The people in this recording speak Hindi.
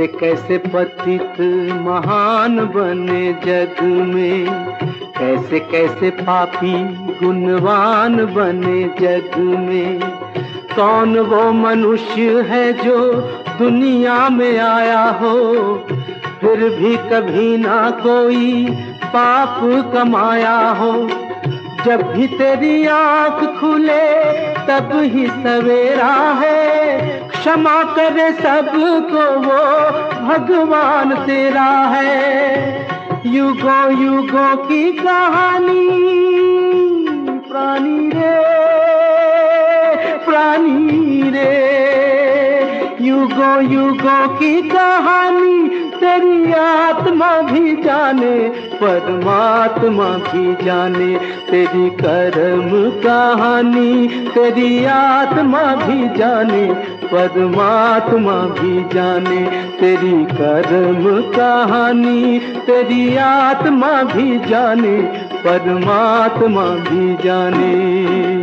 कैसे कैसे पतित महान बने जग में, कैसे कैसे पापी गुणवान बने जग में। कौन वो मनुष्य है जो दुनिया में आया हो, फिर भी कभी ना कोई पाप कमाया हो। जब भी तेरी आँख खुले तब ही सवेरा है, क्षमा करे सबको वो भगवान तेरा है। युगों युगों की कहानी प्राणी रे, प्राणी रे। युगों युगों की कहानी तेरी आत्मा भी जाने, परमात्मा भी जाने। तेरी कर्म कहानी तेरी आत्मा भी जाने, परमात्मा भी जाने। तेरी कर्म कहानी तेरी आत्मा भी जाने, परमात्मा भी जाने।